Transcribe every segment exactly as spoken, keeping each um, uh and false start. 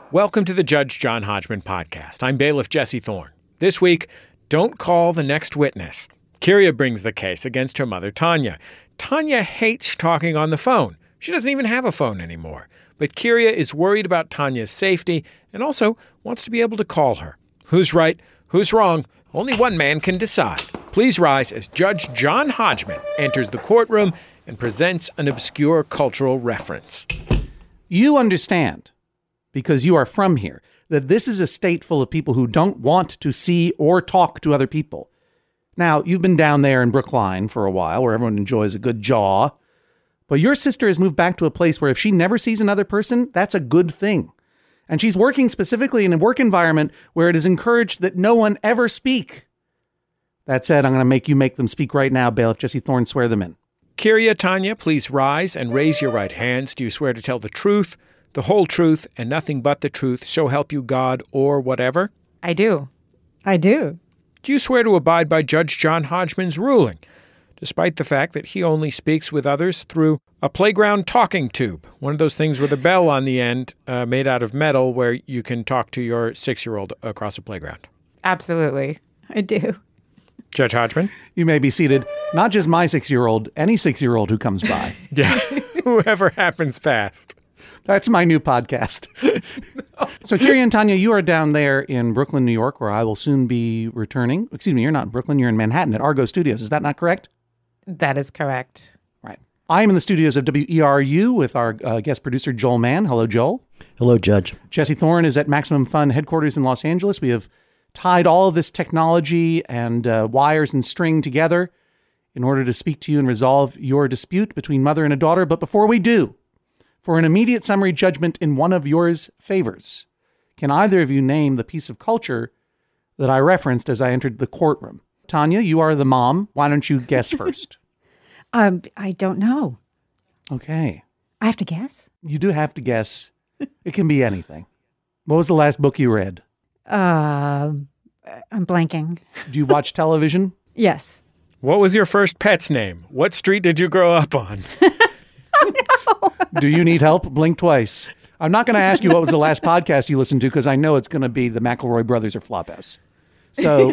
Welcome to the Judge John Hodgman podcast. I'm bailiff Jesse Thorne. This week, don't call the next witness. Kyria brings the case against her mother, Tanya. Tanya hates talking on the phone. She doesn't even have a phone anymore. But Kyria is worried about Tanya's safety and also wants to be able to call her. Who's right? Who's wrong? Only one man can decide. Please rise as Judge John Hodgman enters the courtroom and presents an obscure cultural reference. You understand, because you are from here, that this is a state full of people who don't want to see or talk to other people. Now, you've been down there in Brookline for a while, where everyone enjoys a good jaw. But your sister has moved back to a place where if she never sees another person, that's a good thing. And she's working specifically in a work environment where it is encouraged that no one ever speak. That said, I'm going to make you make them speak right now, Bailiff Jesse Thorne. Swear them in. Kyria, Tanya, please rise and raise your right hands. Do you swear to tell the truth, the whole truth, and nothing but the truth, so help you God or whatever? I do. I do. Do you swear to abide by Judge John Hodgman's ruling, despite the fact that he only speaks with others through a playground talking tube, one of those things with a bell on the end uh, made out of metal where you can talk to your six-year-old across a playground? Absolutely. I do. Judge Hodgman? You may be seated. Not just my six-year-old, any six-year-old who comes by. Yeah, whoever happens fast. That's my new podcast. No. So, Kyria and Tanya, you are down there in Brooklyn, New York, where I will soon be returning. Excuse me, you're not in Brooklyn, you're in Manhattan at Argo Studios. Is that not correct? That is correct. Right. I am in the studios of W E R U with our uh, guest producer, Joel Mann. Hello, Joel. Hello, Judge. Jesse Thorne is at Maximum Fun headquarters in Los Angeles. We have tied all of this technology and uh, wires and string together in order to speak to you and resolve your dispute between mother and a daughter. But before we do, for an immediate summary judgment in one of yours favors, can either of you name the piece of culture that I referenced as I entered the courtroom? Tanya, you are the mom. Why don't you guess first? Um, I don't know. Okay. I have to guess? You do have to guess. It can be anything. What was the last book you read? Uh, I'm blanking. Do you watch television? Yes. What was your first pet's name? What street did you grow up on? Oh, no. Do you need help? Blink twice. I'm not going to ask you what was the last podcast you listened to because I know it's going to be the McElroy Brothers or Flophouse. So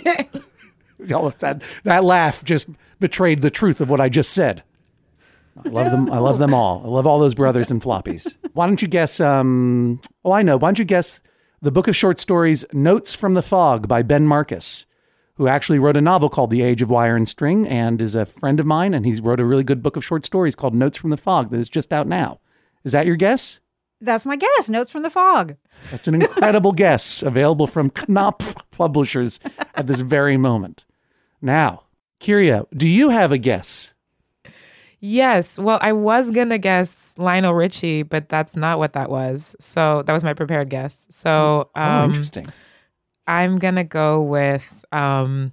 oh, that that laugh just betrayed the truth of what I just said. I love them. I love them all. I love all those brothers and floppies. Why don't you guess? Um, oh, I know. Why don't you guess the book of short stories Notes from the Fog by Ben Marcus, who actually wrote a novel called The Age of Wire and String and is a friend of mine, and he's wrote a really good book of short stories called Notes from the Fog that is just out now. Is that your guess? That's my guess. Notes from the Fog. That's an incredible guess, available from Knopf Publishers at this very moment. Now, Kyria, do you have a guess? Yes. Well, I was going to guess Lionel Richie, but that's not what that was. So that was my prepared guess. So um, oh, interesting. I'm going to go with, um,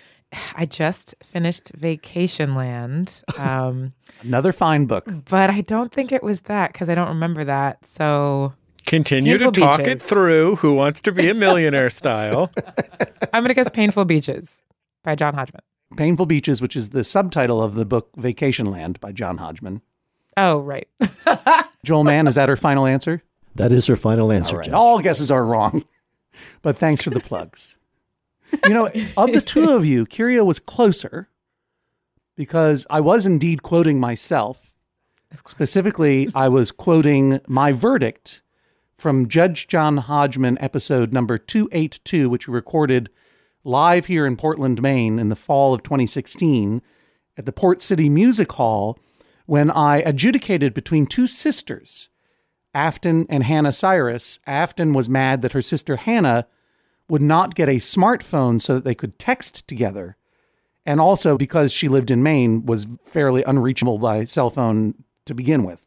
I just finished Vacationland. Um, Another fine book. But I don't think it was that because I don't remember that. So continue Painful to talk Beaches. it through. Who Wants to Be a Millionaire style. I'm going to guess Painful Beaches by John Hodgman. Painful Beaches, which is the subtitle of the book Vacationland by John Hodgman. Oh, right. Joel Mann, is that her final answer? That is her final answer, All right. Judge. All guesses are wrong, but thanks for the plugs. You know, of the two of you, Kyria was closer because I was indeed quoting myself. Specifically, I was quoting my verdict from Judge John Hodgman episode number two eighty-two, which we recorded live here in Portland, Maine in the fall of twenty sixteen at the Port City Music Hall when I adjudicated between two sisters, Afton and Hannah Cyrus. Afton was mad that her sister Hannah would not get a smartphone so that they could text together. And also because she lived in Maine, was fairly unreachable by cell phone to begin with.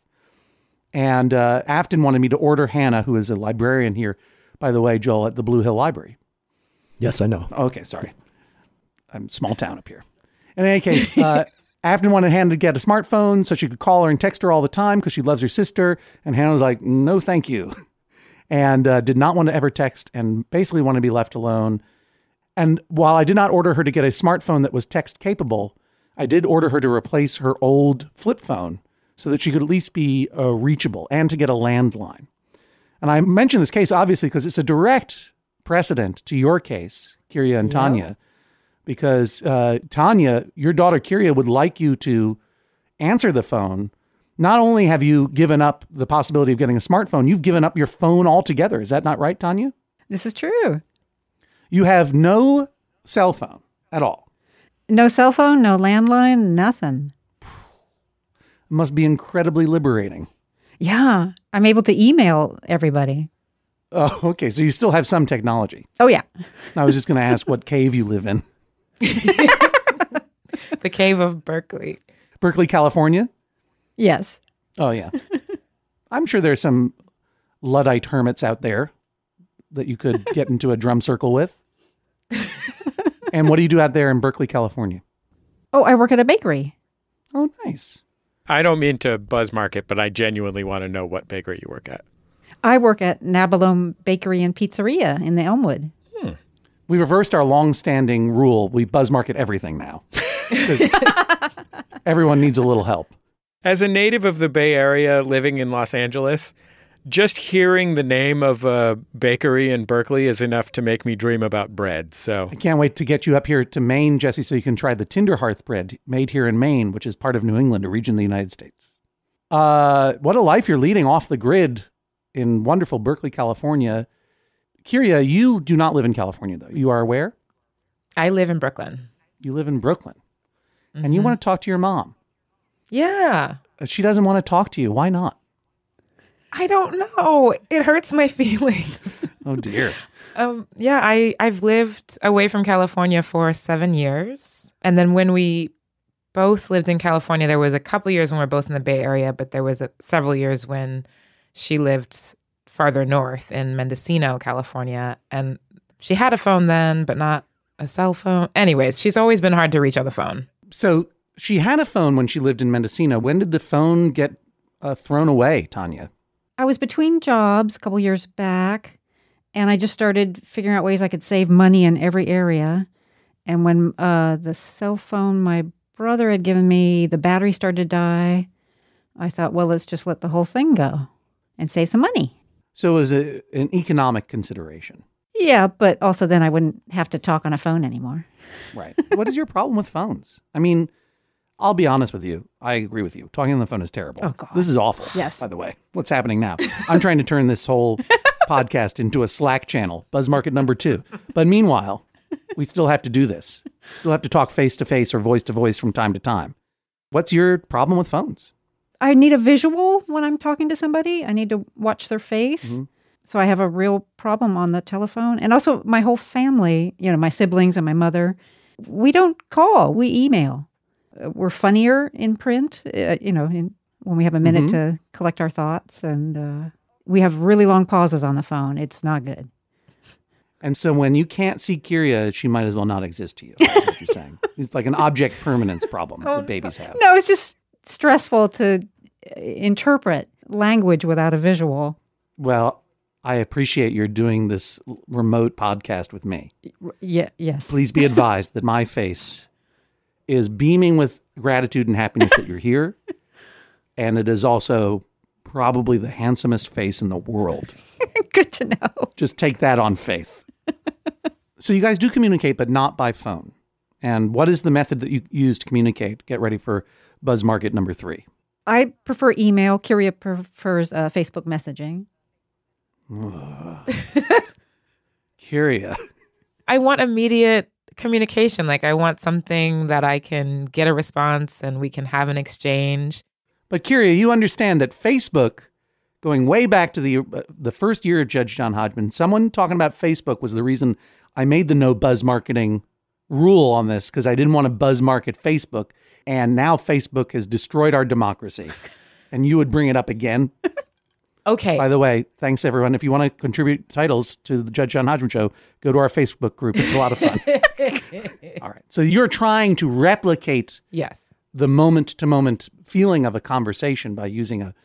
And uh, Afton wanted me to order Hannah, who is a librarian here, by the way, Joel, at the Blue Hill Library. Yes, I know. Okay, sorry. I'm small town up here. In any case, uh, Afton wanted Hannah to get a smartphone so she could call her and text her all the time because she loves her sister. And Hannah was like, no, thank you. And uh, did not want to ever text and basically want to be left alone. And while I did not order her to get a smartphone that was text capable, I did order her to replace her old flip phone so that she could at least be uh, reachable and to get a landline. And I mention this case obviously because it's a direct precedent to your case, Kyria and Tanya, because uh, Tanya, your daughter Kyria would like you to answer the phone. Not only have you given up the possibility of getting a smartphone, you've given up your phone altogether. Is that not right, Tanya? This is true. You have no cell phone at all. No cell phone, no landline, nothing. It must be incredibly liberating. Yeah. I'm able to email everybody. Oh, okay. So you still have some technology. Oh, yeah. I was just going to ask what cave you live in. The cave of Berkeley. Berkeley, California? Yes. Oh, yeah. I'm sure there's some Luddite hermits out there that you could get into a drum circle with. And what do you do out there in Berkeley, California? Oh, I work at a bakery. Oh, nice. I don't mean to buzz market, but I genuinely want to know what bakery you work at. I work at Nabalone Bakery and Pizzeria in the Elmwood. We reversed our long-standing rule. We buzz market everything now. 'Cause everyone needs a little help. As a native of the Bay Area living in Los Angeles, just hearing the name of a bakery in Berkeley is enough to make me dream about bread. So I can't wait to get you up here to Maine, Jesse, so you can try the Tinderhearth bread made here in Maine, which is part of New England, a region of the United States. Uh, what a life you're leading off the grid in wonderful Berkeley, California. Kyria, you do not live in California, though. You are where? I live in Brooklyn. You live in Brooklyn. Mm-hmm. And you want to talk to your mom. Yeah. She doesn't want to talk to you. Why not? I don't know. It hurts my feelings. Oh, dear. um, yeah, I, I've lived away from California for seven years. And then when we both lived in California, there was a couple years when we were both in the Bay Area, but there was a, several years when she lived farther north in Mendocino, California. And she had a phone then, but not a cell phone. Anyways, she's always been hard to reach on the phone. So she had a phone when she lived in Mendocino. When did the phone get uh, thrown away, Tanya? I was between jobs a couple years back, and I just started figuring out ways I could save money in every area. And when uh, the cell phone my brother had given me, the battery started to die, I thought, well, let's just let the whole thing go and save some money. So it was a, an economic consideration. Yeah, but also then I wouldn't have to talk on a phone anymore. Right. What is your problem with phones? I mean, I'll be honest with you. I agree with you. Talking on the phone is terrible. Oh, God. This is awful. Yes. By the way, what's happening now? I'm trying to turn this whole podcast into a Slack channel, Buzz Market number two. But meanwhile, we still have to do this. Still have to talk face to face or voice to voice from time to time. What's your problem with phones? I need a visual when I'm talking to somebody. I need to watch their face. Mm-hmm. So I have a real problem on the telephone. And also my whole family, you know, my siblings and my mother, we don't call, we email. Uh, we're funnier in print, uh, you know, in, when we have a minute mm-hmm. to collect our thoughts. And uh, we have really long pauses on the phone. It's not good. And so when you can't see Kyria, she might as well not exist to you. That's what you're saying. It's like an object permanence problem oh, that babies have. No, it's just stressful to interpret language without a visual. Well, I appreciate you're doing this remote podcast with me. Yeah, yes. Please be advised that my face is beaming with gratitude and happiness that you're here. And it is also probably the handsomest face in the world. Good to know. Just take that on faith. So you guys do communicate, but not by phone. And what is the method that you use to communicate? Get ready for Buzz Market number three. I prefer email. Kyria prefers uh, Facebook messaging. Kyria. I want immediate communication. Like I want something that I can get a response and we can have an exchange. But Kyria, you understand that Facebook, going way back to the uh, the first year of Judge John Hodgman, someone talking about Facebook was the reason I made the no buzz marketing rule on this, because I didn't want to buzz market Facebook. And now Facebook has destroyed our democracy. And you would bring it up again. Okay. By the way, thanks everyone. If you want to contribute titles to the Judge John Hodgman Show, go to our Facebook group. It's a lot of fun. All right. So you're trying to replicate yes. the moment-to-moment feeling of a conversation by using a,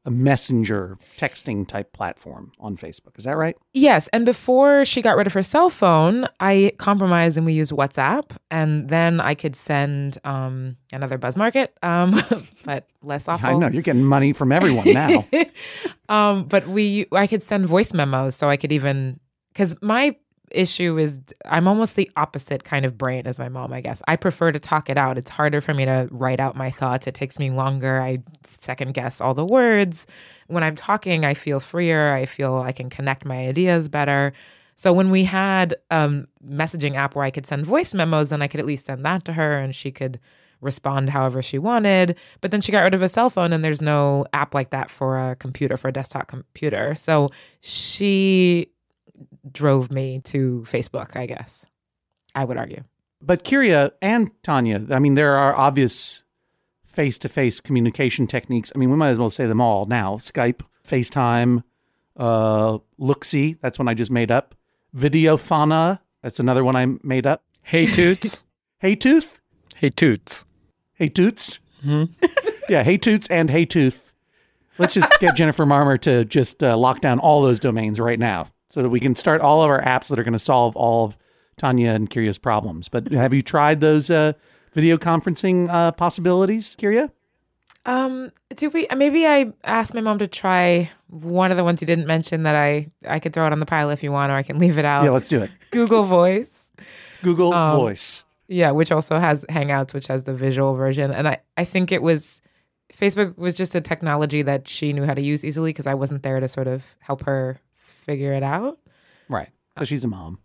a messenger texting type platform on Facebook. Is that right? Yes. And before she got rid of her cell phone, I compromised and we used WhatsApp. And then I could send um, another buzz market, um, but less awful. I know. You're getting money from everyone now. um, but we, I could send voice memos. So I could even, because my issue is I'm almost the opposite kind of brain as my mom, I guess. I prefer to talk it out. It's harder for me to write out my thoughts. It takes me longer. I second guess all the words. When I'm talking, I feel freer. I feel I can connect my ideas better. So when we had a um, messaging app where I could send voice memos, then I could at least send that to her and she could respond however she wanted. But then she got rid of a cell phone and there's no app like that for a computer, for a desktop computer. So she drove me to Facebook, I guess, I would argue. But Kyria and Tanya, I mean, there are obvious face-to-face communication techniques. I mean, we might as well say them all now. Skype, FaceTime, uh, Looksy, that's one I just made up. Videophona, that's another one I made up. Hey Toots. Hey Tooth? Hey Toots. Hey Toots? Mm-hmm. Yeah, Hey Toots and Hey Tooth. Let's just get Jennifer Marmer to just uh, lock down all those domains right now, so that we can start all of our apps that are going to solve all of Tanya and Kyria's problems. But have you tried those uh, video conferencing uh, possibilities, Kyria? Um, do we? Maybe I asked my mom to try one of the ones you didn't mention that I I could throw it on the pile if you want, or I can leave it out. Yeah, let's do it. Google Voice. Google Um, Voice. Yeah, which also has Hangouts, which has the visual version. And I, I think it was, Facebook was just a technology that she knew how to use easily because I wasn't there to sort of help her figure it out. Right. Because she's a mom.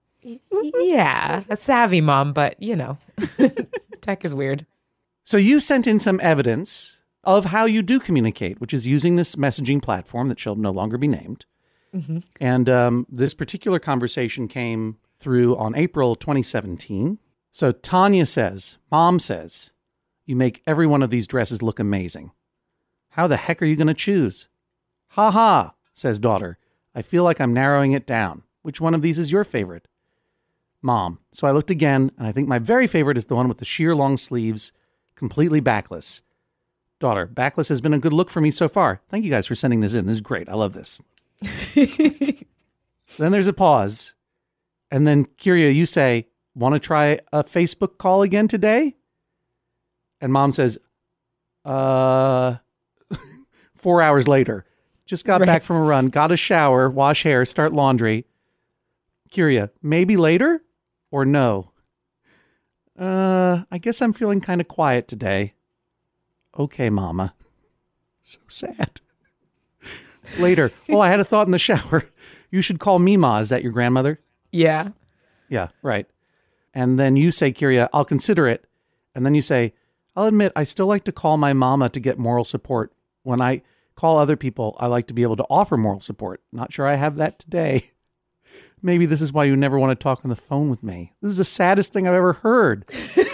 Yeah, a savvy mom, but you know, tech is weird. So you sent in some evidence of how you do communicate, which is using this messaging platform that shall no longer be named. Mm-hmm. And um, this particular conversation came through on April twenty seventeen. So Tanya says, Mom says, you make every one of these dresses look amazing. How the heck are you going to choose? Ha ha, says daughter. I feel like I'm narrowing it down. Which one of these is your favorite? Mom. So I looked again, and I think my very favorite is the one with the sheer long sleeves, completely backless. Daughter. Backless has been a good look for me so far. Thank you guys for sending this in. This is great. I love this. Then there's a pause. And then, Kyria, you say, want to try a Facebook call again today? And Mom says, uh, four hours later, just got Right. back from a run, got a shower, wash hair, start laundry. Kyria, maybe later or no? Uh, I guess I'm feeling kind of quiet today. Okay, Mama. So sad. Later. Oh, I had a thought in the shower. You should call Mima. Is that your grandmother? Yeah. Yeah, right. And then you say, Kyria, I'll consider it. And then you say, I'll admit, I still like to call my mama to get moral support. When I call other people, I like to be able to offer moral support. Not sure I have that today. Maybe this is why you never want to talk on the phone with me. This is the saddest thing I've ever heard.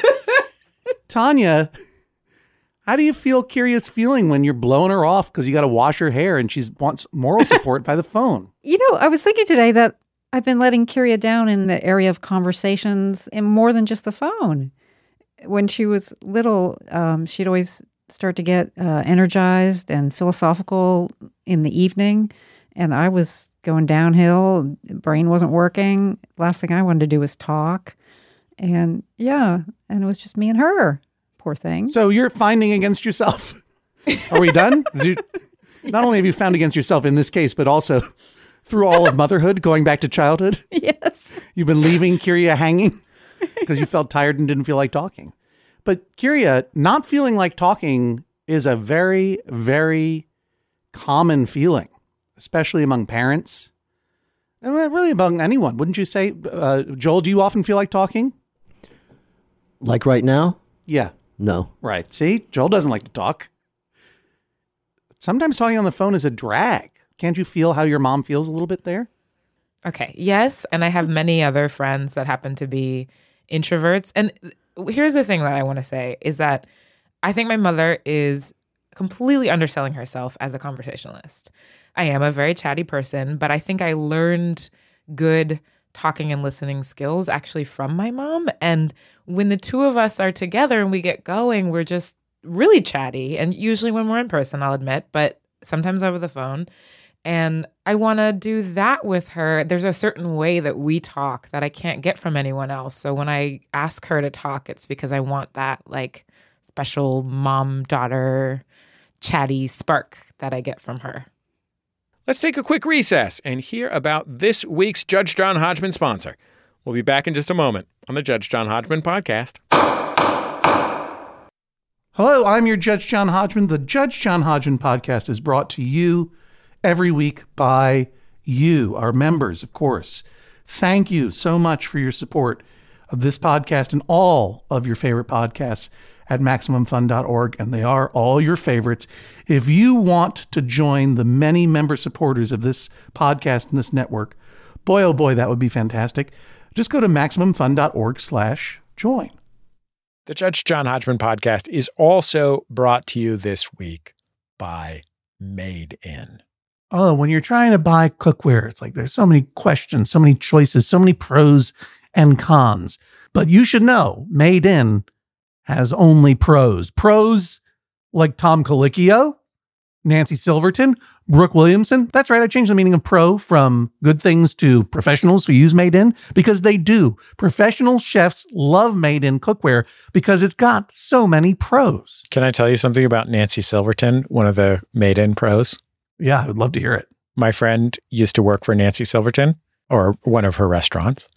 Tanya, how do you feel Kyria's feeling when you're blowing her off because you got to wash her hair and she wants moral support by the phone? You know, I was thinking today that I've been letting Kyria down in the area of conversations and more than just the phone. When she was little, um, she'd always start to get uh, energized and philosophical in the evening. And I was going downhill. Brain wasn't working. Last thing I wanted to do was talk. And yeah, and it was just me and her. Poor thing. So you're finding against yourself. Are we done? Did you, not only have you found against yourself in this case, but also through all of motherhood, going back to childhood. Yes. You've been leaving Kyria hanging because you felt tired and didn't feel like talking. But Kyria, not feeling like talking is a very, very common feeling, especially among parents. And really among anyone, wouldn't you say? Uh, Joel, do you often feel like talking? Like right now? Yeah. No. Right. See, Joel doesn't like to talk. Sometimes talking on the phone is a drag. Can't you feel how your mom feels a little bit there? Okay. Yes. And I have many other friends that happen to be introverts. And here's the thing that I want to say is that I think my mother is completely underselling herself as a conversationalist. I am a very chatty person, but I think I learned good talking and listening skills actually from my mom. And when the two of us are together and we get going, we're just really chatty. And usually when we're in person, I'll admit, but sometimes over the phone. And I want to do that with her. There's a certain way that we talk that I can't get from anyone else. So when I ask her to talk, it's because I want that like special mom-daughter chatty spark that I get from her. Let's take a quick recess and hear about this week's Judge John Hodgman sponsor. We'll be back in just a moment on the Judge John Hodgman podcast. Hello, I'm your Judge John Hodgman. The Judge John Hodgman podcast is brought to you every week by you, our members, of course. Thank you so much for your support of this podcast and all of your favorite podcasts at Maximum Fun dot org, and they are all your favorites. If you want to join the many member supporters of this podcast and this network, boy, oh boy, that would be fantastic. Just go to Maximum Fun dot org slash join. The Judge John Hodgman podcast is also brought to you this week by Made In. Oh, when you're trying to buy cookware, it's like there's so many questions, so many choices, so many pros and cons. But you should know, Made In has only pros. Pros like Tom Colicchio, Nancy Silverton, Brooke Williamson. That's right, I changed the meaning of pro from good things to professionals who use Made In, because they do. Professional chefs love Made In cookware because it's got so many pros. Can I tell you something about Nancy Silverton, one of the Made In pros? Yeah, I would love to hear it. My friend used to work for Nancy Silverton, or one of her restaurants.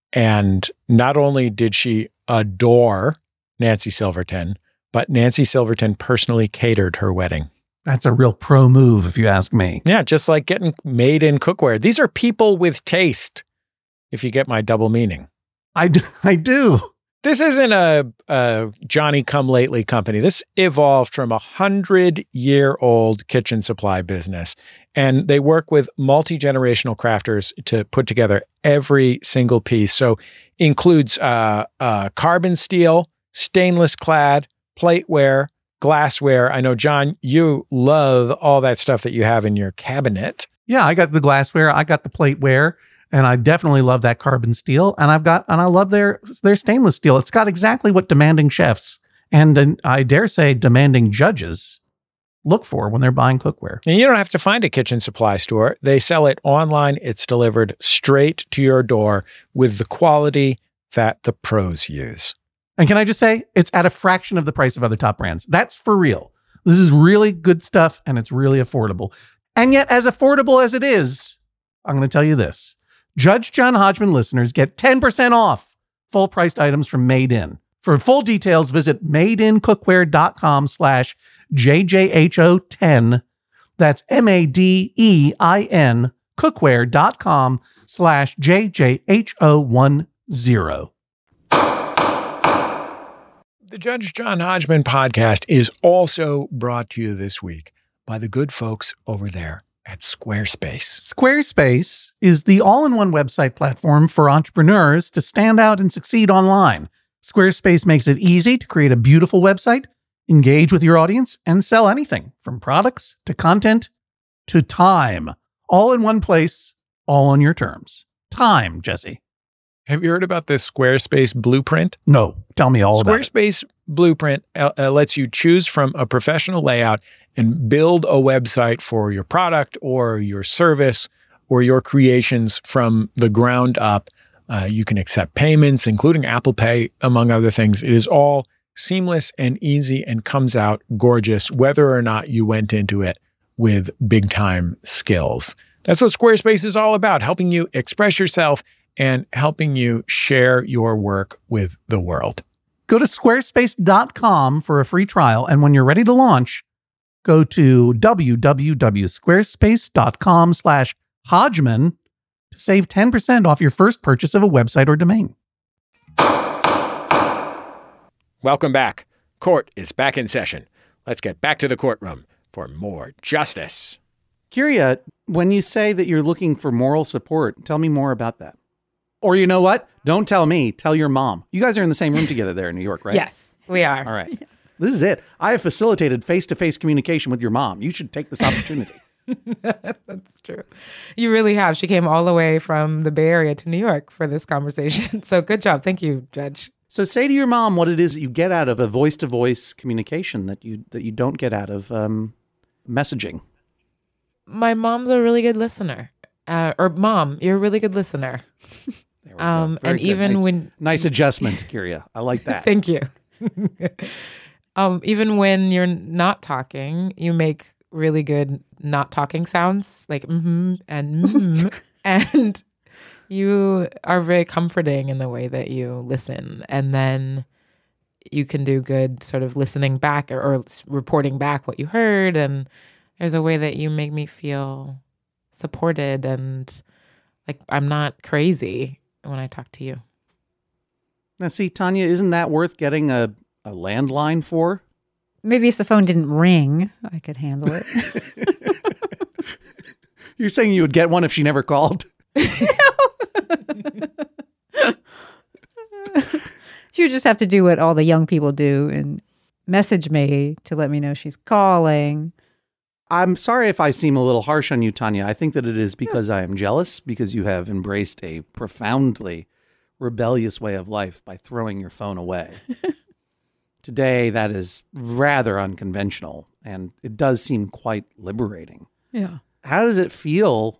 And not only did she adore Nancy Silverton, but Nancy Silverton personally catered her wedding. That's a real pro move, if you ask me. Yeah, just like getting Made In cookware. These are people with taste, if you get my double meaning. I do. I do. This isn't a, a Johnny-come-lately company. This evolved from a hundred-year-old kitchen supply business, and they work with multi-generational crafters to put together every single piece. So includes uh, uh, carbon steel, stainless clad, plateware, glassware. I know, John, you love all that stuff that you have in your cabinet. Yeah, I got the glassware, I got the plateware, and I definitely love that carbon steel. And I've got, and I love their their stainless steel. It's got exactly what demanding chefs and, and I dare say demanding judges look for when they're buying cookware. And you don't have to find a kitchen supply store. They sell it online. It's delivered straight to your door with the quality that the pros use. And can I just say, it's at a fraction of the price of other top brands. That's for real. This is really good stuff, and it's really affordable. And yet, as affordable as it is, I'm going to tell you this. Judge John Hodgman listeners get ten percent off full-priced items from Made In. For full details, visit madeincookware.com slash JJHO10. That's M-A-D-E-I-N cookware.com slash JJHO10. The Judge John Hodgman podcast is also brought to you this week by the good folks over there at Squarespace. Squarespace is the all-in-one website platform for entrepreneurs to stand out and succeed online. Squarespace makes it easy to create a beautiful website, engage with your audience, and sell anything from products to content to time. All in one place, all on your terms. Time, Jesse. Have you heard about this Squarespace blueprint? No, tell me all about it. Squarespace Blueprint uh, uh, lets you choose from a professional layout and build a website for your product or your service or your creations from the ground up. Uh, you can accept payments, including Apple Pay, among other things. It is all seamless and easy and comes out gorgeous, whether or not you went into it with big-time skills. That's what Squarespace is all about, helping you express yourself and helping you share your work with the world. Go to squarespace dot com for a free trial, and when you're ready to launch, go to www.squarespace.com slash Hodgman to save ten percent off your first purchase of a website or domain. Welcome back. Court is back in session. Let's get back to the courtroom for more justice. Kyria, when you say that you're looking for moral support, tell me more about that. Or you know what? Don't tell me. Tell your mom. You guys are in the same room together there in New York, right? Yes, we are. All right. This is it. I have facilitated face-to-face communication with your mom. You should take this opportunity. That's true. You really have. She came all the way from the Bay Area to New York for this conversation. So good job. Thank you, Judge. So say to your mom what it is that you get out of a voice-to-voice communication that you that you don't get out of um, messaging. My mom's a really good listener. Uh, or mom, you're a really good listener. There we go. Um, Very and good. even nice, when nice adjustment, Kyria. I like that. Thank you. um, even when you're not talking, you make really good not talking sounds, like mm-hmm and mm-hmm. And you are very comforting in the way that you listen. And then you can do good sort of listening back or, or reporting back what you heard. And there's a way that you make me feel supported and like I'm not crazy when I talk to you. Now, see, Tanya, isn't that worth getting a, a landline for? Maybe if the phone didn't ring, I could handle it. You're saying you would get one if she never called? She would just have to do what all the young people do and message me to let me know she's calling. I'm sorry if I seem a little harsh on you, Tanya. I think that it is because I am jealous, because you have embraced a profoundly rebellious way of life by throwing your phone away. Today, that is rather unconventional, and it does seem quite liberating. Yeah. How does it feel,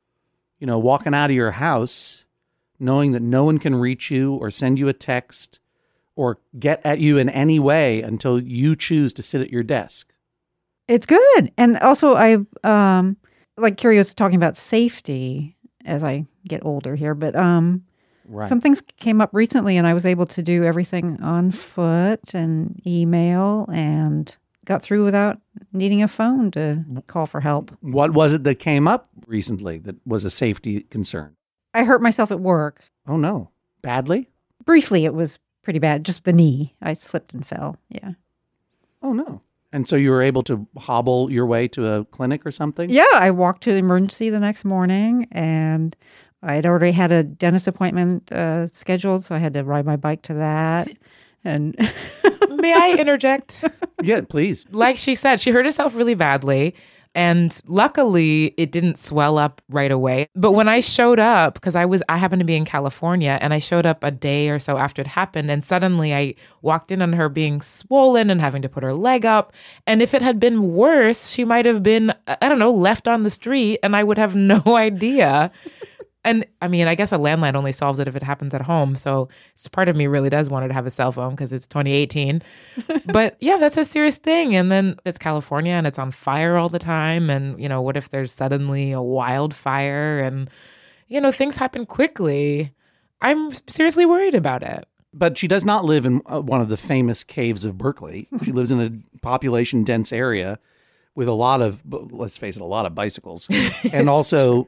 you know, walking out of your house, knowing that no one can reach you or send you a text or get at you in any way until you choose to sit at your desk? It's good. And also, I, um, like Kyria was talking about safety as I get older here, but um, Right. some things came up recently and I was able to do everything on foot and email and got through without needing a phone to call for help. What was it that came up recently that was a safety concern? I hurt myself at work. Oh, no. Badly? Briefly, it was pretty bad. Just the knee. I slipped and fell. Yeah. Oh, no. And so you were able to hobble your way to a clinic or something? Yeah, I walked to the emergency the next morning and I had already had a dentist appointment uh, scheduled, so I had to ride my bike to that. And May I interject? Yeah, please. Like she said, she hurt herself really badly. And luckily, it didn't swell up right away. But when I showed up, because I was, I happened to be in California, and I showed up a day or so after it happened, and suddenly I walked in on her being swollen and having to put her leg up. And if it had been worse, she might have been, I don't know, left on the street, and I would have no idea. And I mean, I guess a landline only solves it if it happens at home. So part of me really does want her to have a cell phone because it's twenty eighteen. But yeah, that's a serious thing. And then it's California and it's on fire all the time. And, you know, what if there's suddenly a wildfire and, you know, things happen quickly? I'm seriously worried about it. But she does not live in uh, one of the famous caves of Berkeley. She lives in a population-dense area with a lot of, let's face it, a lot of bicycles. And also,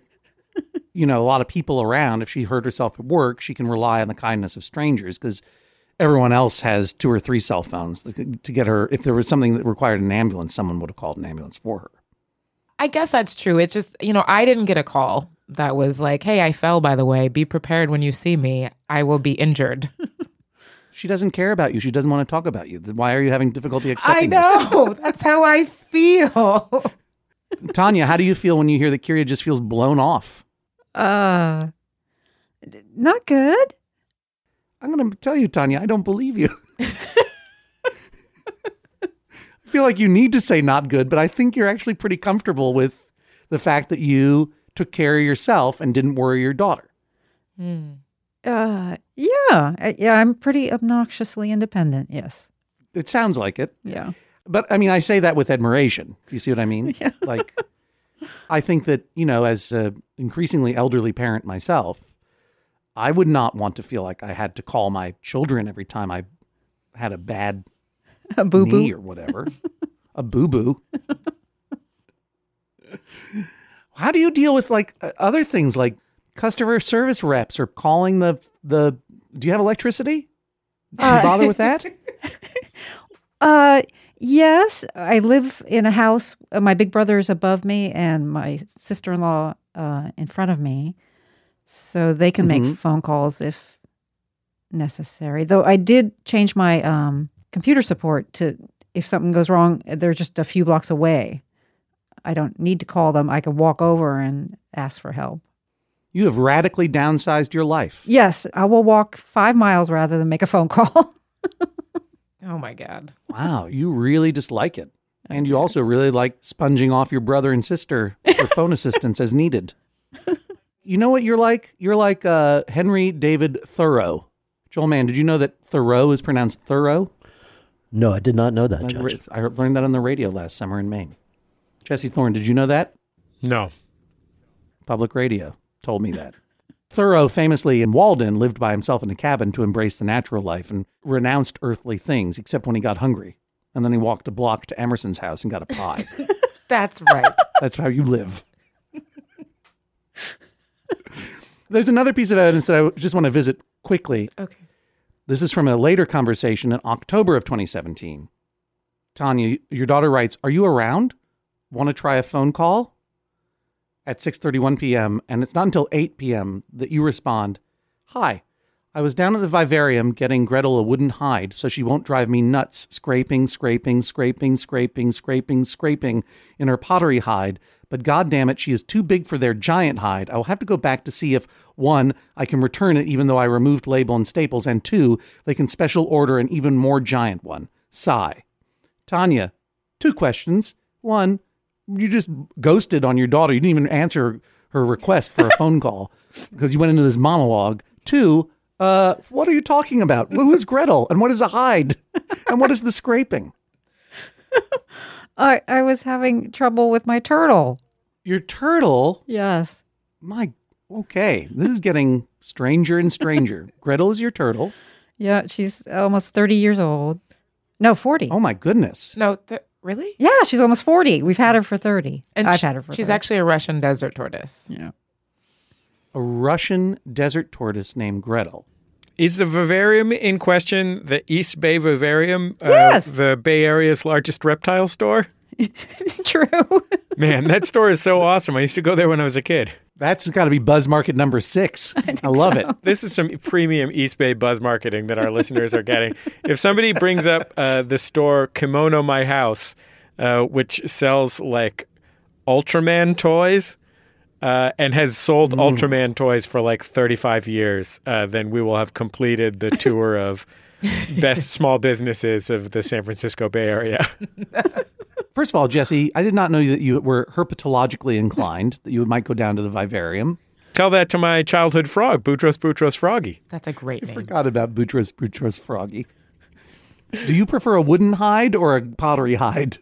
you know, a lot of people around. If she hurt herself at work, she can rely on the kindness of strangers because everyone else has two or three cell phones to get her. If there was something that required an ambulance, someone would have called an ambulance for her. I guess that's true. It's just, you know, I didn't get a call that was like, hey, I fell, by the way. Be prepared when you see me. I will be injured. She doesn't care about you. She doesn't want to talk about you. Why are you having difficulty accepting I know. That's how I feel. this? Tanya, how do you feel when you hear that Kyria just feels blown off? uh, not good. I'm going to tell you, Tanya, I don't believe you. I feel like you need to say not good, but I think you're actually pretty comfortable with the fact that you took care of yourself and didn't worry your daughter. Hmm. Uh, yeah. Uh, Yeah, I'm pretty obnoxiously independent. Yes. It sounds like it. Yeah. But I mean, I say that with admiration. Do you see what I mean? Yeah. Like, I think that, you know, as an increasingly elderly parent myself, I would not want to feel like I had to call my children every time I had a bad A boo knee boo. or whatever. A boo-boo. How do you deal with like uh, other things like customer service reps or calling the, the, do you have electricity? Do you Uh, bother with that? Uh, yes. I live in a house. Uh, my big brother is above me and my sister-in-law uh, in front of me. So they can Mhm. make phone calls if necessary. Though I did change my um, computer support to, if something goes wrong, they're just a few blocks away. I don't need to call them. I can walk over and ask for help. You have radically downsized your life. Yes, I will walk five miles rather than make a phone call. Oh, my God. Wow, you really dislike it. And you also really like sponging off your brother and sister for phone assistance as needed. You know what you're like? You're like uh, Henry David Thoreau. Joel Mann, did you know that Thoreau is pronounced Thorough? No, I did not know that, I Judge. re- I learned that on the radio last summer in Maine. Jesse Thorne, did you know that? No. Public radio told me that. Thoreau, famously in Walden, lived by himself in a cabin to embrace the natural life and renounced earthly things, except when he got hungry. And then he walked a block to Emerson's house and got a pie. That's right. That's how you live. There's another piece of evidence that I just want to visit quickly. Okay. This is from a later conversation in October of twenty seventeen. Tanya, your daughter writes, "Are you around? Want to try a phone call?" At six thirty-one p.m., and it's not until eight p.m. that you respond, "Hi, I was down at the vivarium getting Gretel a wooden hide so she won't drive me nuts, scraping, scraping, scraping, scraping, scraping, scraping in her pottery hide. But goddamn it, she is too big for their giant hide. I will have to go back to see if, one, I can return it even though I removed label and staples, and two, they can special order an even more giant one. Sigh." Tanya, two questions. One, you just ghosted on your daughter. You didn't even answer her request for a phone call because you went into this monologue. Two, uh, what are you talking about? Who is Gretel? And what is a hide? And what is the scraping? I, I was having trouble with my turtle. Your turtle? Yes. My, okay. This is getting stranger and stranger. Gretel is your turtle. Yeah, she's almost thirty years old. No, forty. Oh my goodness. No, th- really? Yeah, she's almost forty. We've had her for thirty. And I've sh- had her for She's thirty. actually a Russian desert tortoise. Yeah. A Russian desert tortoise named Gretel. Is the vivarium in question the East Bay Vivarium, uh, Yes. the Bay Area's largest reptile store? True. Man, that store is so awesome. I used to go there when I was a kid. That's got to be Buzz Market number six. I, I love it. This is some premium East Bay buzz marketing that our listeners are getting. If somebody brings up uh, the store Kimono My House, uh, which sells like Ultraman toys, uh, and has sold Mm. Ultraman toys for like thirty-five years, uh, then we will have completed the tour of best small businesses of the San Francisco Bay Area. First of all, Jesse, I did not know that you were herpetologically inclined, that you might go down to the vivarium. Tell that to my childhood frog, Boutros Boutros Froggy. That's a great name. Forgot about Boutros Boutros Froggy. Do you prefer a wooden hide or a pottery hide?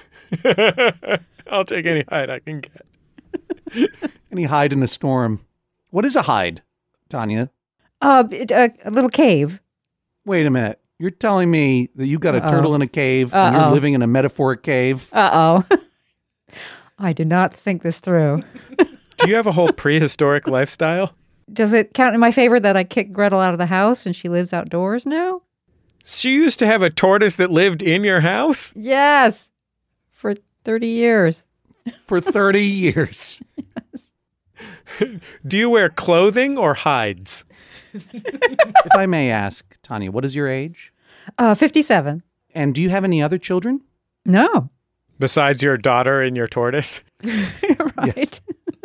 I'll take any hide I can get. Any hide in a storm. What is a hide, Tanya? Uh, it- uh, a little cave. Wait a minute. You're telling me that you got a Uh-oh. turtle in a cave and you're Uh-oh. living in a metaphoric cave? Uh oh. I did not think this through. Do you have a whole prehistoric lifestyle? Does it count in my favor that I kicked Gretel out of the house and she lives outdoors now? So you used to have a tortoise that lived in your house? Yes. For thirty years. For thirty years. Do you wear clothing or hides? If I may ask, Tanya, what is your age? Uh, fifty-seven. And do you have any other children? No. Besides your daughter and your tortoise? Right.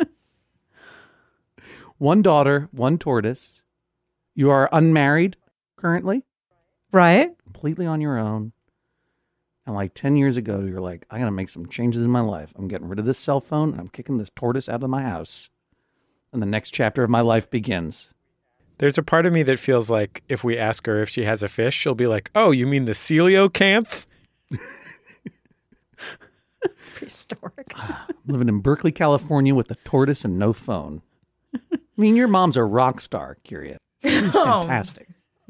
One daughter, one tortoise. You are unmarried currently, Right. completely on your own. And like ten years ago, you're like, I got to make some changes in my life. I'm getting rid of this cell phone and I'm kicking this tortoise out of my house. And the next chapter of my life begins. There's a part of me that feels like if we ask her if she has a fish, she'll be like, oh, you mean the coelacanth? Prehistoric. Living in Berkeley, California with a tortoise and no phone. I mean, your mom's a rock star, Kyria. She's fantastic.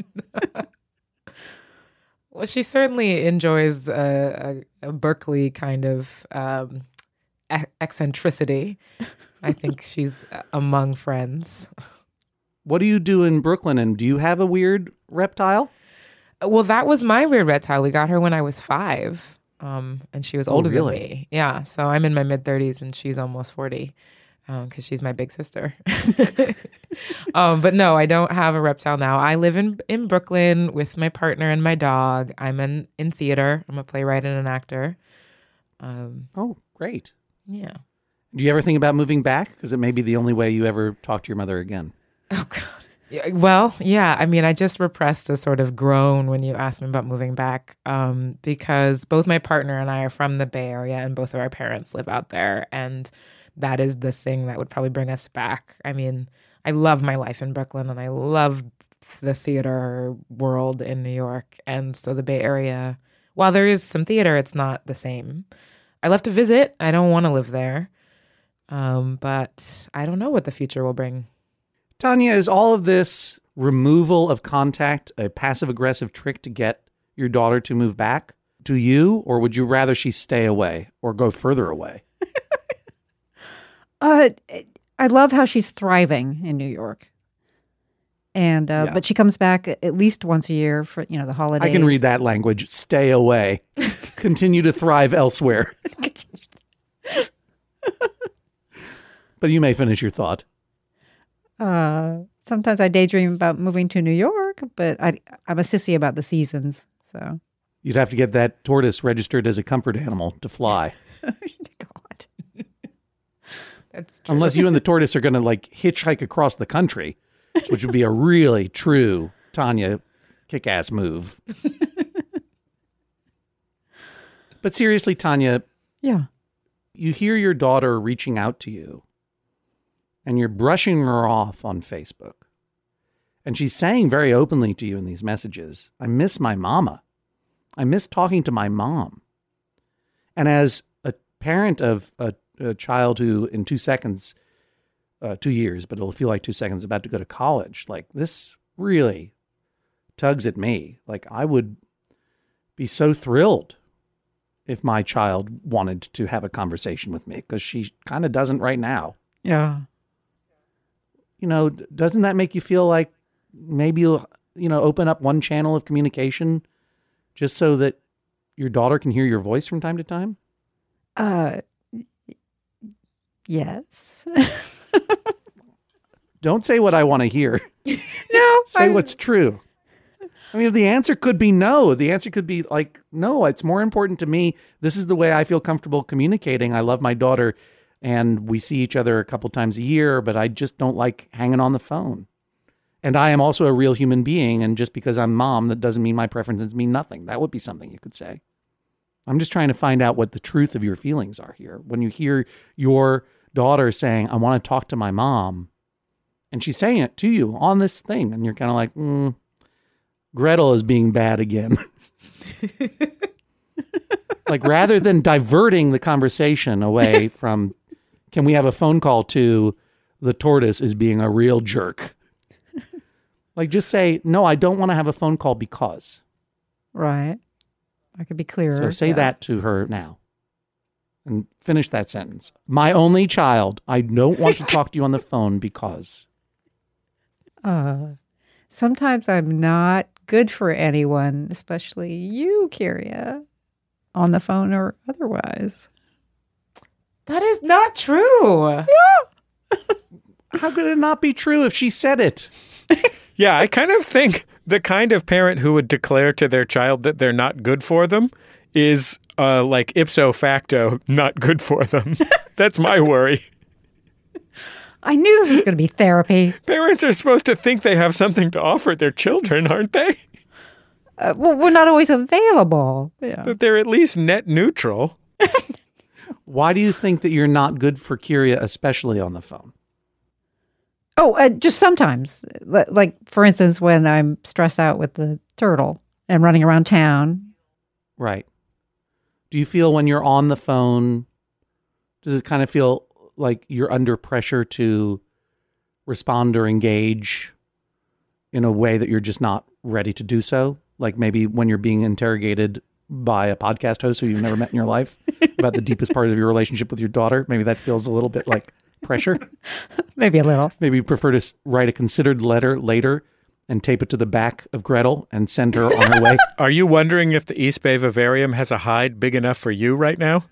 Well, she certainly enjoys a, a, a Berkeley kind of um, e- eccentricity. I think she's among friends. What do you do in Brooklyn? And do you have a weird reptile? Well, that was my weird reptile. We got her when I was five, um, and she was older really? than me. Yeah, so I'm in my mid thirties, and she's almost forty, because um, she's my big sister. um, but no, I don't have a reptile now. I live in in Brooklyn with my partner and my dog. I'm in in theater. I'm a playwright and an actor. Um, Oh, great. yeah. Do you ever think about moving back? Because it may be the only way you ever talk to your mother again. Oh God. Yeah, well, yeah. I mean, I just repressed a sort of groan when you asked me about moving back um, because both my partner and I are from the Bay Area and both of our parents live out there. And that is the thing that would probably bring us back. I mean, I love my life in Brooklyn and I love the theater world in New York. And so the Bay Area, while there is some theater, it's not the same. I love to visit. I don't want to live there. Um, but I don't know what the future will bring. Tanya, is all of this removal of contact a passive-aggressive trick to get your daughter to move back to you, or would you rather she stay away or go further away? uh, I love how she's thriving in New York. And uh, Yeah. But she comes back at least once a year for, you know, the holidays. I can read that language. Stay away. Continue to thrive elsewhere. But you may finish your thought. Uh, sometimes I daydream about moving to New York, but I, I'm a sissy about the seasons. So, You'd have to get that tortoise registered as a comfort animal to fly. God, That's true. Unless you and the tortoise are going to like hitchhike across the country, which would be a really true Tanya kick-ass move. But seriously, Tanya, yeah. you hear your daughter reaching out to you and you're brushing her off on Facebook. And she's saying very openly to you in these messages, I miss my mama. I miss talking to my mom. And as a parent of a, a child who in two seconds, uh, two years, but it'll feel like two seconds, about to go to college, like this really tugs at me. Like I would be so thrilled if my child wanted to have a conversation with me, because she kind of doesn't right now. Yeah. You know, doesn't that make you feel like maybe you'll, you know, open up one channel of communication just so that your daughter can hear your voice from time to time? Uh, yes. Don't say what I want to hear. No. Say I- what's true. I mean, the answer could be no. The answer could be like, no, it's more important to me. This is the way I feel comfortable communicating. I love my daughter and we see each other a couple times a year, but I just don't like hanging on the phone. And I am also a real human being. And just because I'm mom, that doesn't mean my preferences mean nothing. That would be something you could say. I'm just trying to find out what the truth of your feelings are here. When you hear your daughter saying, I want to talk to my mom, and she's saying it to you on this thing, and you're kind of like, mm, Gretel is being bad again. Like, rather than diverting the conversation away from, can we have a phone call, to the tortoise is being a real jerk. Like, just say, no, I don't want to have a phone call because. Right. I could be clearer. So say yeah. that to her now. And finish that sentence. My only child, I don't want to talk to you on the phone because. Uh, sometimes I'm not good for anyone, especially you, Kyria, on the phone or otherwise. That is not true. How could it not be true if she said it? Yeah, I kind of think the kind of parent who would declare to their child that they're not good for them is uh, like ipso facto not good for them. That's my worry. I knew this was going to be therapy. Parents are supposed to think they have something to offer their children, aren't they? Uh, well, we're not always available. Yeah. That they're at least net neutral. Why do you think that you're not good for Kyria, especially on the phone? Oh, uh, just sometimes. Li- Like, for instance, when I'm stressed out with the turtle and running around town. Right. Do you feel when you're on the phone, does it kind of feel like you're under pressure to respond or engage in a way that you're just not ready to do so? Like maybe when you're being interrogated by a podcast host who you've never met in your life about the deepest part of your relationship with your daughter, maybe that feels a little bit like pressure. Maybe a little. Maybe you prefer to s- write a considered letter later and tape it to the back of Gretel and send her on her way. Are you wondering if the East Bay Vivarium has a hide big enough for you right now?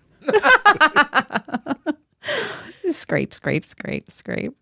Scrape, scrape, scrape, scrape.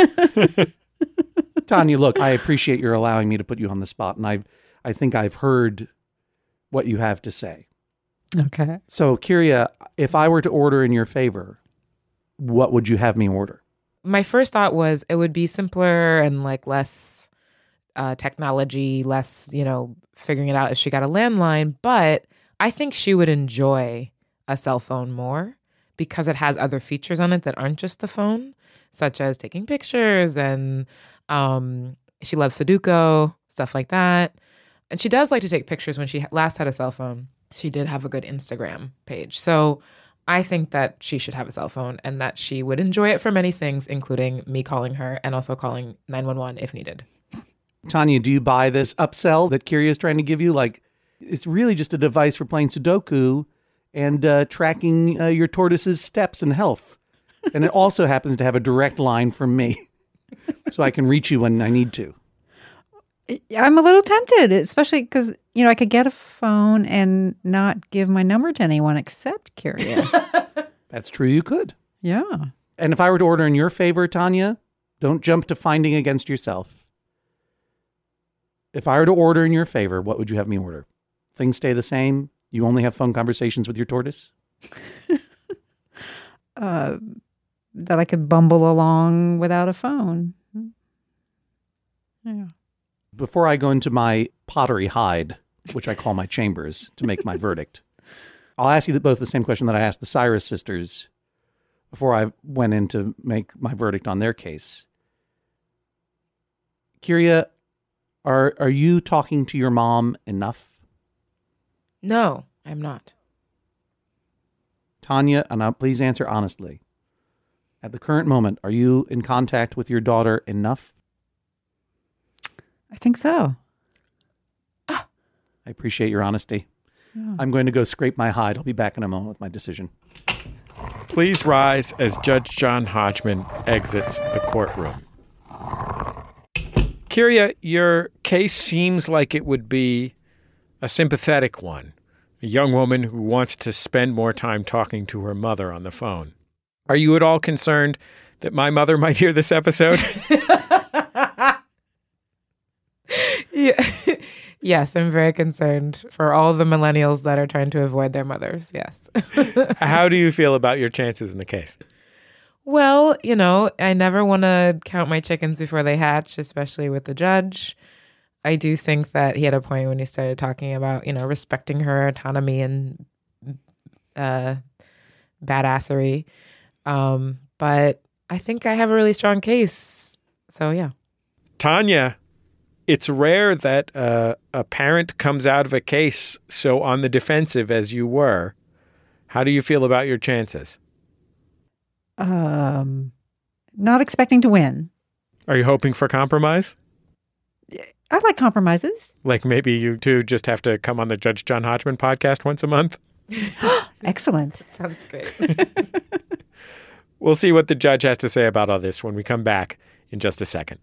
Tanya, look, I appreciate your allowing me to put you on the spot, and I I think I've heard what you have to say. Okay. So, Kyria, if I were to order in your favor, what would you have me order? My first thought was it would be simpler and like less uh, technology, less, you know, figuring it out if she got a landline. But I think she would enjoy a cell phone more because it has other features on it that aren't just the phone, such as taking pictures, and um, she loves Sudoku, stuff like that. And she does like to take pictures. When she last had a cell phone, she did have a good Instagram page. So I think that she should have a cell phone and that she would enjoy it for many things, including me calling her and also calling nine one one if needed. Tanya, do you buy this upsell that Kyria is trying to give you? Like, it's really just a device for playing Sudoku and uh, tracking uh, your tortoise's steps and health. And it also happens to have a direct line from me, so I can reach you when I need to. I'm a little tempted, especially because, you know, I could get a phone and not give my number to anyone except Kyria. That's true, you could. Yeah. And if I were to order in your favor, Tanya, don't jump to finding against yourself. If I were to order in your favor, what would you have me order? Things stay the same? You only have phone conversations with your tortoise? uh, that I could bumble along without a phone. Yeah. Before I go into my pottery hide, which I call my chambers, to make my verdict, I'll ask you both the same question that I asked the Cyrus sisters before I went in to make my verdict on their case. Kyria, are are you talking to your mom enough? No, I'm not. Tanya, and now please answer honestly. At the current moment, are you in contact with your daughter enough? I think so. I appreciate your honesty. Yeah. I'm going to go scrape my hide. I'll be back in a moment with my decision. Please rise as Judge John Hodgman exits the courtroom. Kyria, your case seems like it would be a sympathetic one. A young woman who wants to spend more time talking to her mother on the phone. Are you at all concerned that my mother might hear this episode? Yeah. Yes, I'm very concerned for all the millennials that are trying to avoid their mothers. Yes. How do you feel about your chances in the case? Well, you know, I never want to count my chickens before they hatch, especially with the judge. I do think that he had a point when he started talking about, you know, respecting her autonomy and uh, badassery. Um, but I think I have a really strong case. So, yeah. Tanya, it's rare that uh, a parent comes out of a case so on the defensive as you were. How do you feel about your chances? Um, not expecting to win. Are you hoping for compromise? I like compromises. Like maybe you two just have to come on the Judge John Hodgman podcast once a month? Excellent. Sounds great. We'll see what the judge has to say about all this when we come back in just a second.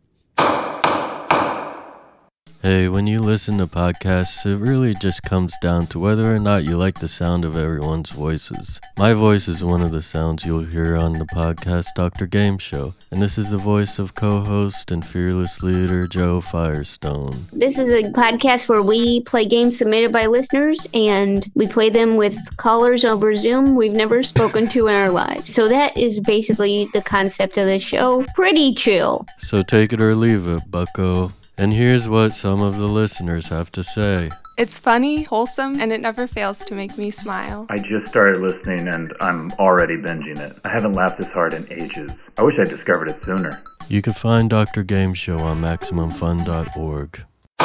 Hey, when you listen to podcasts, it really just comes down to whether or not you like the sound of everyone's voices. My voice is one of the sounds you'll hear on the podcast Doctor Game Show, and this is the voice of co-host and fearless leader Joe Firestone. This is a podcast where we play games submitted by listeners, and we play them with callers over Zoom we've never spoken to in our lives. So that is basically the concept of the show. Pretty chill. So take it or leave it, bucko. And here's what some of the listeners have to say. It's funny, wholesome, and it never fails to make me smile. I just started listening and I'm already binging it. I haven't laughed this hard in ages. I wish I discovered it sooner. You can find Doctor Game Show on Maximum Fun dot org.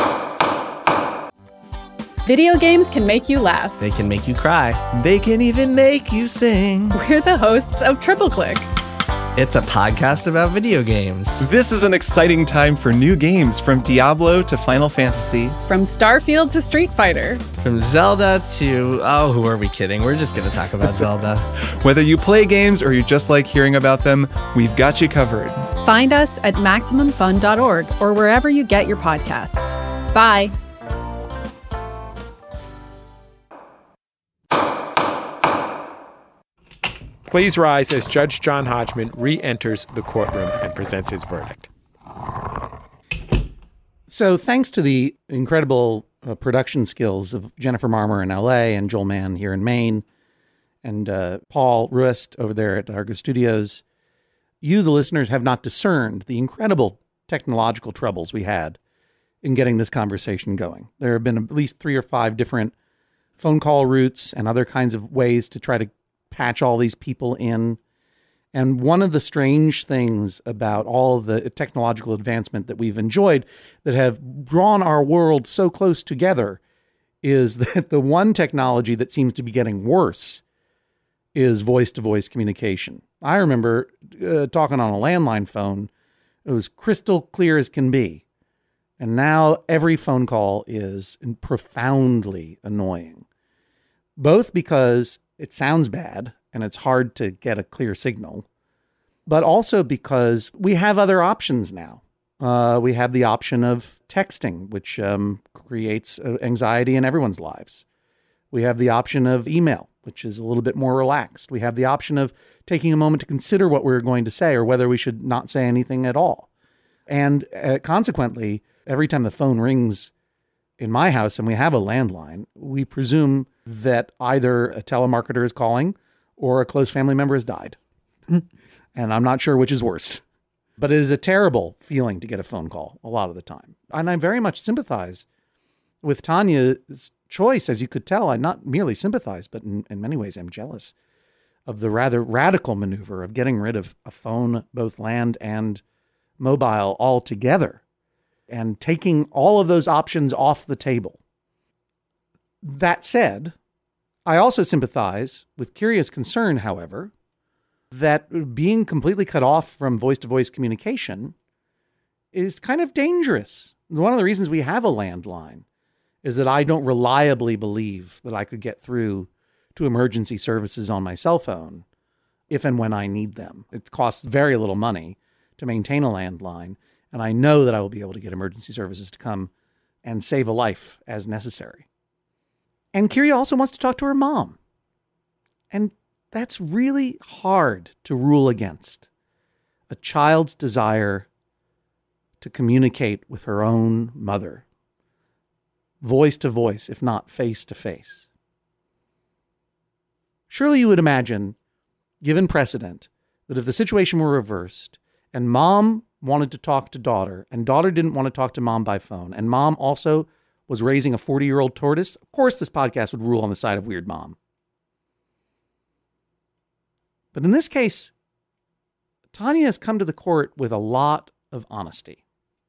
Video games can make you laugh. They can make you cry. They can even make you sing. We're the hosts of Triple Click. It's a podcast about video games. This is an exciting time for new games, from Diablo to Final Fantasy. From Starfield to Street Fighter. From Zelda to... Oh, who are we kidding? We're just going to talk about Zelda. Whether you play games or you just like hearing about them, we've got you covered. Find us at Maximum Fun dot org or wherever you get your podcasts. Bye. Please rise as Judge John Hodgman re-enters the courtroom and presents his verdict. So thanks to the incredible uh, production skills of Jennifer Marmer in L A and Joel Mann here in Maine and uh, Paul Ruist over there at Argo Studios, you, the listeners, have not discerned the incredible technological troubles we had in getting this conversation going. There have been at least three or five different phone call routes and other kinds of ways to try to patch all these people in. And one of the strange things about all of the technological advancement that we've enjoyed that have drawn our world so close together is that the one technology that seems to be getting worse is voice-to-voice communication. I remember uh, talking on a landline phone. It was crystal clear as can be. And now every phone call is profoundly annoying, both because it sounds bad and it's hard to get a clear signal, but also because we have other options now. Uh, we have the option of texting, which um, creates anxiety in everyone's lives. We have the option of email, which is a little bit more relaxed. We have the option of taking a moment to consider what we're going to say or whether we should not say anything at all. And uh, consequently, every time the phone rings in my house and we have a landline, we presume that either a telemarketer is calling or a close family member has died. And I'm not sure which is worse. But it is a terrible feeling to get a phone call a lot of the time. And I very much sympathize with Tanya's choice, as you could tell. I not merely sympathize, but in, in many ways I'm jealous of the rather radical maneuver of getting rid of a phone, both land and mobile, altogether, and taking all of those options off the table. That said, I also sympathize with Kyria's concern, however, that being completely cut off from voice-to-voice communication is kind of dangerous. One of the reasons we have a landline is that I don't reliably believe that I could get through to emergency services on my cell phone if and when I need them. It costs very little money to maintain a landline, and I know that I will be able to get emergency services to come and save a life as necessary. And Kyria also wants to talk to her mom. And that's really hard to rule against. A child's desire to communicate with her own mother, voice to voice, if not face to face. Surely you would imagine, given precedent, that if the situation were reversed and mom wanted to talk to daughter and daughter didn't want to talk to mom by phone and mom also was raising a forty-year-old tortoise, of course this podcast would rule on the side of weird mom. But in this case, Tanya has come to the court with a lot of honesty.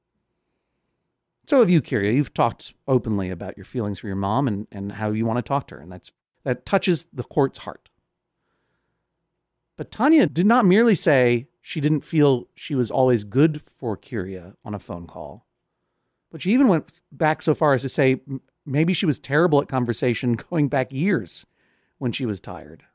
So have you, Kyria. You've talked openly about your feelings for your mom and, and how you want to talk to her, and that's that touches the court's heart. But Tanya did not merely say she didn't feel she was always good for Kyria on a phone call, but she even went back so far as to say maybe she was terrible at conversation going back years when she was tired.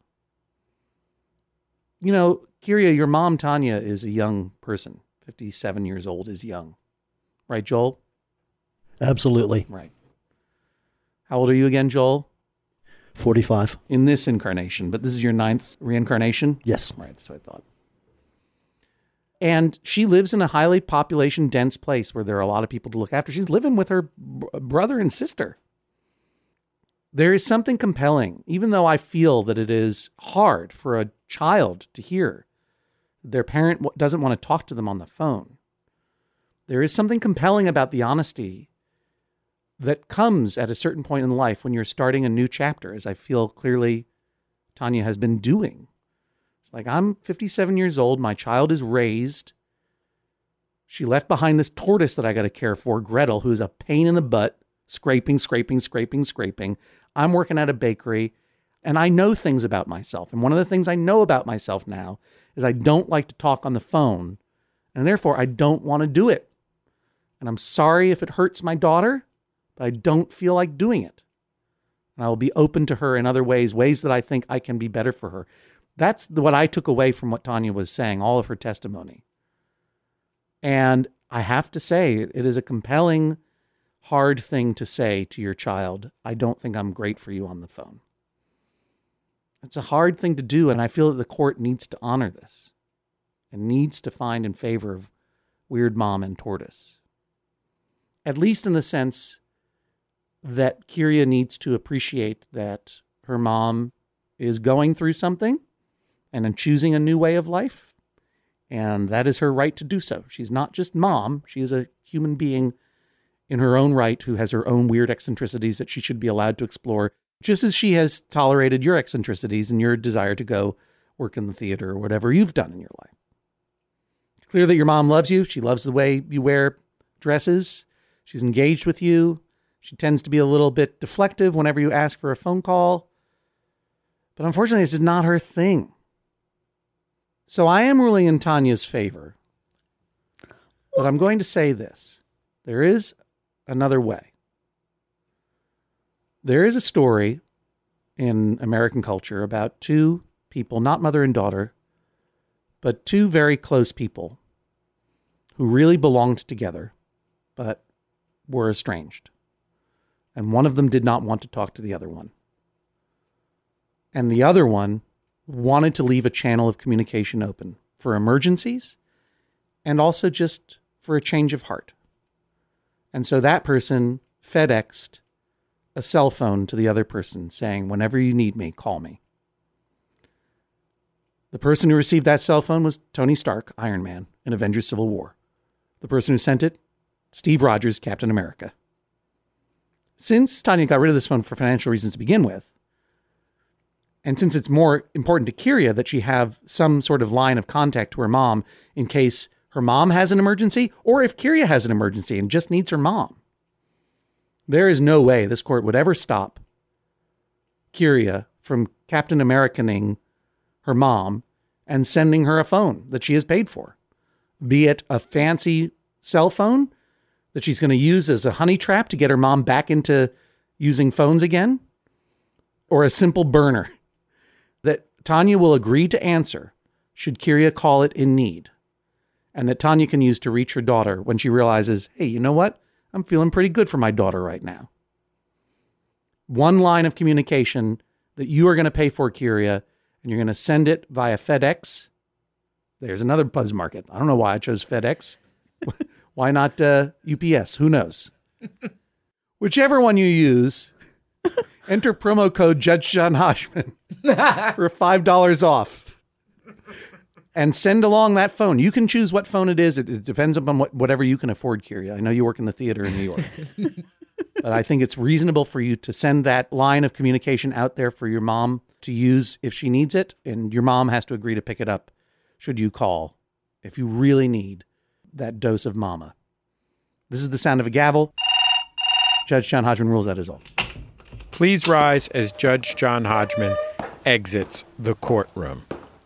You know, Kyria, your mom, Tanya, is a young person. fifty-seven years old is young. Right, Joel? Absolutely. Right. How old are you again, Joel? forty-five. In this incarnation, but this is your ninth reincarnation? Yes. Right, that's what I thought. And she lives in a highly population-dense place where there are a lot of people to look after. She's living with her b- brother and sister. There is something compelling, even though I feel that it is hard for a child to hear their parent doesn't want to talk to them on the phone. There is something compelling about the honesty that comes at a certain point in life when you're starting a new chapter, as I feel clearly Tanya has been doing. It's like, I'm fifty-seven years old. My child is raised. She left behind this tortoise that I got to care for, Gretel, who's a pain in the butt, scraping, scraping, scraping, scraping. I'm working at a bakery, and I know things about myself. And one of the things I know about myself now is I don't like to talk on the phone, and therefore I don't want to do it. And I'm sorry if it hurts my daughter, but I don't feel like doing it. And I will be open to her in other ways, ways that I think I can be better for her. That's what I took away from what Tanya was saying, all of her testimony. And I have to say, it is a compelling, hard thing to say to your child. I don't think I'm great for you on the phone. It's a hard thing to do, and I feel that the court needs to honor this and needs to find in favor of Weird Mom and Tortoise. At least in the sense that Kyria needs to appreciate that her mom is going through something and in choosing a new way of life, and that is her right to do so. She's not just mom, she is a human being in her own right, who has her own weird eccentricities that she should be allowed to explore, just as she has tolerated your eccentricities and your desire to go work in the theater or whatever you've done in your life. It's clear that your mom loves you. She loves the way you wear dresses. She's engaged with you. She tends to be a little bit deflective whenever you ask for a phone call. But unfortunately, this is not her thing. So I am ruling in Tanya's favor. But I'm going to say this. There is another way. There is a story in American culture about two people, not mother and daughter, but two very close people who really belonged together, but were estranged. And one of them did not want to talk to the other one. And the other one wanted to leave a channel of communication open for emergencies and also just for a change of heart. And so that person FedExed a cell phone to the other person saying, whenever you need me, call me. The person who received that cell phone was Tony Stark, Iron Man, in Avengers Civil War. The person who sent it, Steve Rogers, Captain America. Since Tanya got rid of this phone for financial reasons to begin with, and since it's more important to Kyria that she have some sort of line of contact to her mom in case her mom has an emergency, or if Kyria has an emergency and just needs her mom, there is no way this court would ever stop Kyria from Captain Americaning her mom and sending her a phone that she has paid for, be it a fancy cell phone that she's going to use as a honey trap to get her mom back into using phones again, or a simple burner that Tanya will agree to answer should Kyria call it in need, and that Tanya can use to reach her daughter when she realizes, hey, you know what? I'm feeling pretty good for my daughter right now. One line of communication that you are going to pay for, Kyria, and you're going to send it via FedEx. There's another buzz market. I don't know why I chose FedEx. Why not uh, U P S? Who knows? Whichever one you use, enter promo code Judge John Hodgman for five dollars off. And send along that phone. You can choose what phone it is. It, it depends upon what, whatever you can afford, Kyria. I know you work in the theater in New York. But I think it's reasonable for you to send that line of communication out there for your mom to use if she needs it. And your mom has to agree to pick it up should you call if you really need that dose of mama. This is the sound of a gavel. Judge John Hodgman rules, that is all. Please rise as Judge John Hodgman exits the courtroom.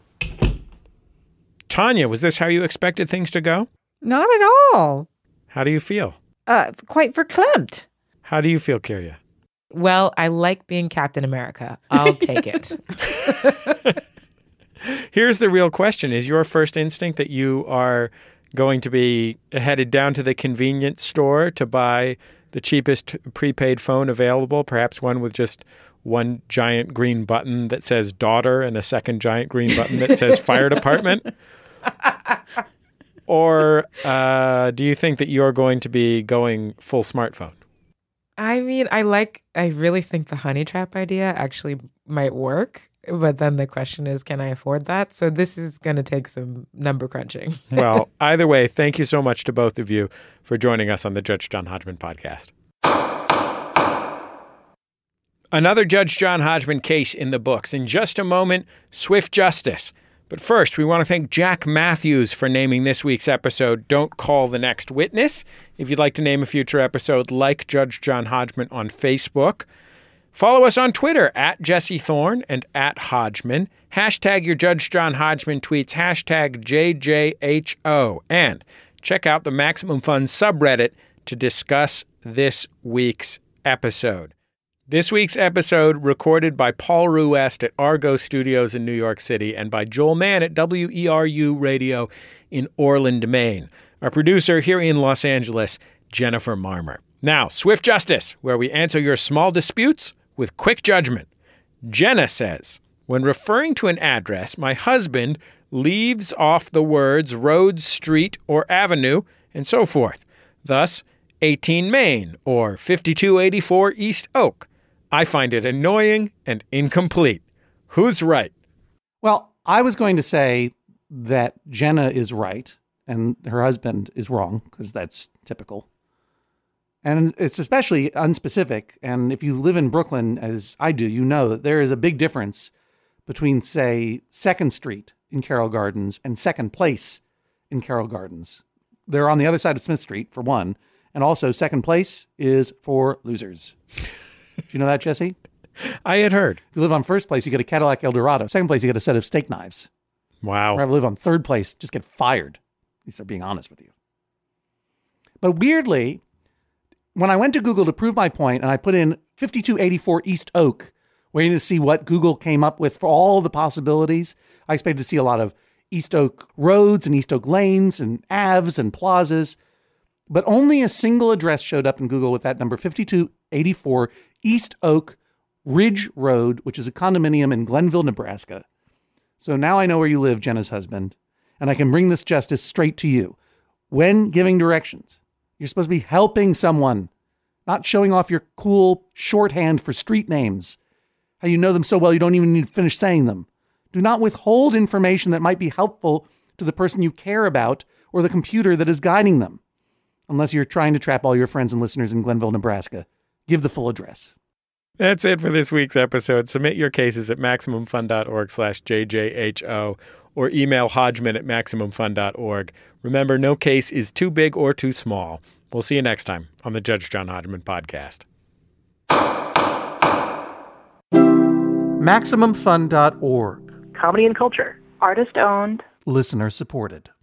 Tanya, was this how you expected things to go? Not at all. How do you feel? Uh, quite verklempt. How do you feel, Kyria? Well, I like being Captain America. I'll take it. Here's the real question. Is your first instinct that you are going to be headed down to the convenience store to buy the cheapest prepaid phone available, perhaps one with just one giant green button that says daughter and a second giant green button that says fire department? Or uh, do you think that you're going to be going full smartphone? I mean, I like, I really think the honey trap idea actually might work. But then the question is, can I afford that? So this is going to take some number crunching. Well, either way, thank you so much to both of you for joining us on the Judge John Hodgman podcast. Another Judge John Hodgman case in the books. In just a moment, swift justice. But first, we want to thank Jack Matthews for naming this week's episode Don't Call the Next Witness. If you'd like to name a future episode, like Judge John Hodgman on Facebook. Follow us on Twitter at Jesse Thorne and at Hodgman. Hashtag your Judge John Hodgman tweets, hashtag J J H O. And check out the Maximum Fun subreddit to discuss this week's episode. This week's episode recorded by Paul Ruest at Argo Studios in New York City and by Joel Mann at W E R U Radio in Orland, Maine. Our producer here in Los Angeles, Jennifer Marmer. Now, Swift Justice, where we answer your small disputes with quick judgment. Jenna says, when referring to an address, my husband leaves off the words road, street, or avenue, and so forth. Thus, eighteen Main or fifty-two eighty-four East Oak. I find it annoying and incomplete. Who's right? Well, I was going to say that Jenna is right and her husband is wrong, because that's typical. And it's especially unspecific. And if you live in Brooklyn, as I do, you know that there is a big difference between, say, second Street in Carroll Gardens and second Place in Carroll Gardens. They're on the other side of Smith Street, for one. And also, second Place is for losers. Do you know that, Jesse? I had heard. If you live on first place, you get a Cadillac Eldorado. Second place, you get a set of steak knives. Wow. Or if you live on third place, just get fired. At least they're being honest with you. But weirdly, when I went to Google to prove my point, and I put in fifty-two eighty-four East Oak, waiting to see what Google came up with for all the possibilities, I expected to see a lot of East Oak roads and East Oak lanes and Aves and plazas. But only a single address showed up in Google with that number, fifty-two eighty-four East Oak Ridge Road, which is a condominium in Glenville, Nebraska. So now I know where you live, Jenna's husband, and I can bring this justice straight to you. When giving directions, you're supposed to be helping someone, not showing off your cool shorthand for street names, how you know them so well you don't even need to finish saying them. Do not withhold information that might be helpful to the person you care about or the computer that is guiding them, unless you're trying to trap all your friends and listeners in Glenville, Nebraska. Give the full address. That's it for this week's episode. Submit your cases at MaximumFun.org slash JJHO or email Hodgman at MaximumFun dot org. Remember, no case is too big or too small. We'll see you next time on the Judge John Hodgman podcast. Maximum Fun dot org. Comedy and culture. Artist owned. Listener supported.